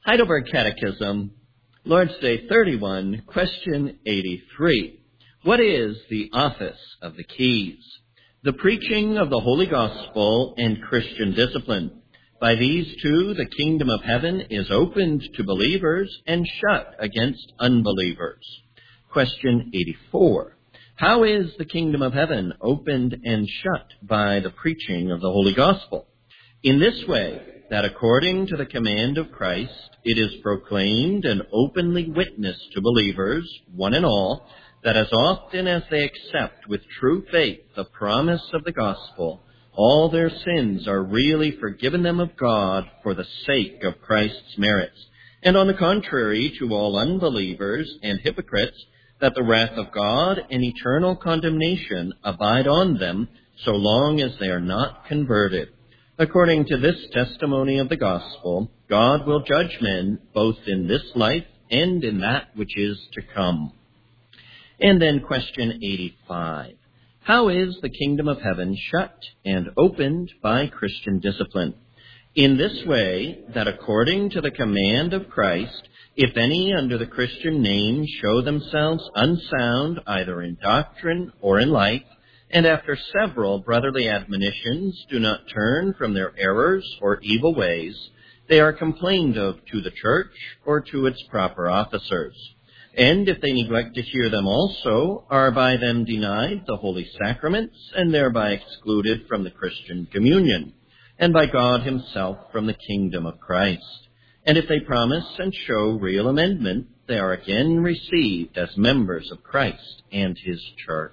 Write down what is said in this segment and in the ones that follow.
Heidelberg Catechism, Lord's Day 31, question 83. What is the office of the keys? The preaching of the Holy Gospel and Christian discipline. By these two, the kingdom of heaven is opened to believers and shut against unbelievers. Question 84. How is the kingdom of heaven opened and shut by the preaching of the Holy Gospel? In this way, that according to the command of Christ, it is proclaimed and openly witnessed to believers, one and all, that as often as they accept with true faith the promise of the gospel, all their sins are really forgiven them of God for the sake of Christ's merits. And on the contrary, to all unbelievers and hypocrites, that the wrath of God and eternal condemnation abide on them so long as they are not converted. According to this testimony of the gospel, God will judge men both in this life and in that which is to come. And then question 85. How is the kingdom of heaven shut and opened by Christian discipline? In this way, that according to the command of Christ, if any under the Christian name show themselves unsound either in doctrine or in life, and after several brotherly admonitions do not turn from their errors or evil ways, they are complained of to the church or to its proper officers. And if they neglect to hear them also, are by them denied the holy sacraments, and thereby excluded from the Christian communion, and by God himself from the kingdom of Christ. And if they promise and show real amendment, they are again received as members of Christ and his church.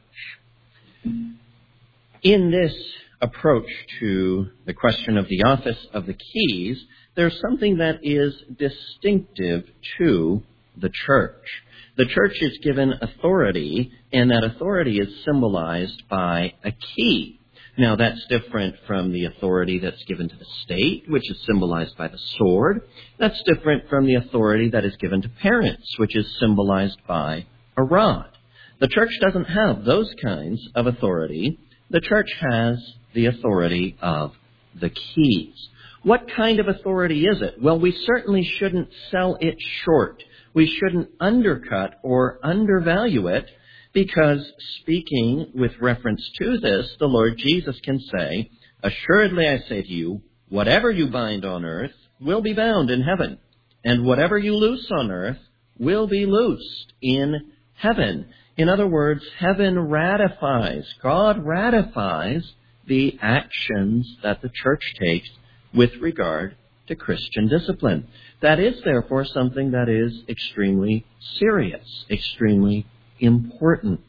In this approach to the question of the office of the keys, there's something that is distinctive to the church. The church is given authority, and that authority is symbolized by a key. Now, that's different from the authority that's given to the state, which is symbolized by the sword. That's different from the authority that is given to parents, which is symbolized by a rod. The church doesn't have those kinds of authority. The church has the authority of the keys. What kind of authority is it? Well, we certainly shouldn't sell it short. We shouldn't undercut or undervalue it, because speaking with reference to this, the Lord Jesus can say, "Assuredly I say to you, whatever you bind on earth will be bound in heaven, and whatever you loose on earth will be loosed in heaven." In other words, heaven ratifies, God ratifies the actions that the church takes with regard to Christian discipline. That is, therefore, something that is extremely serious, extremely important.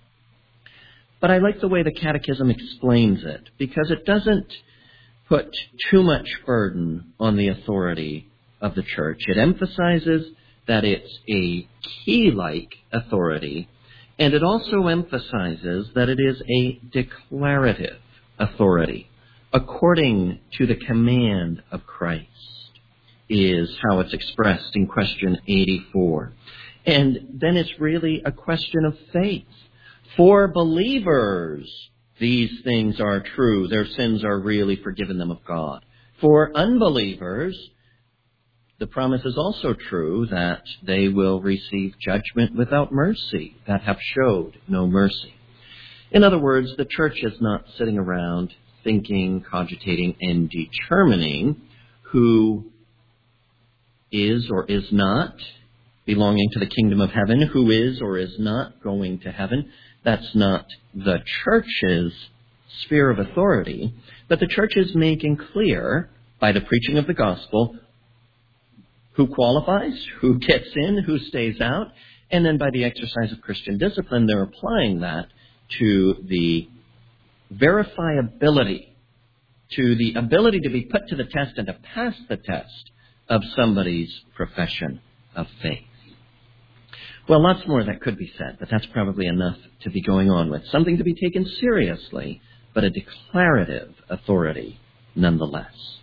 But I like the way the Catechism explains it, because it doesn't put too much burden on the authority of the church. It emphasizes that it's a key-like authority, and it also emphasizes that it is a declarative authority, according to the command of Christ, is how it's expressed in question 84. And then it's really a question of faith. For believers, these things are true. Their sins are really forgiven them of God. For unbelievers, the promise is also true that they will receive judgment without mercy, that have showed no mercy. In other words, the church is not sitting around thinking, cogitating, and determining who is or is not belonging to the kingdom of heaven, who is or is not going to heaven. That's not the church's sphere of authority, but the church is making clear by the preaching of the gospel who qualifies, who gets in, who stays out, and then by the exercise of Christian discipline, they're applying that to the verifiability, to the ability to be put to the test and to pass the test of somebody's profession of faith. Well, lots more that could be said, but that's probably enough to be going on with. Something to be taken seriously, but a declarative authority nonetheless.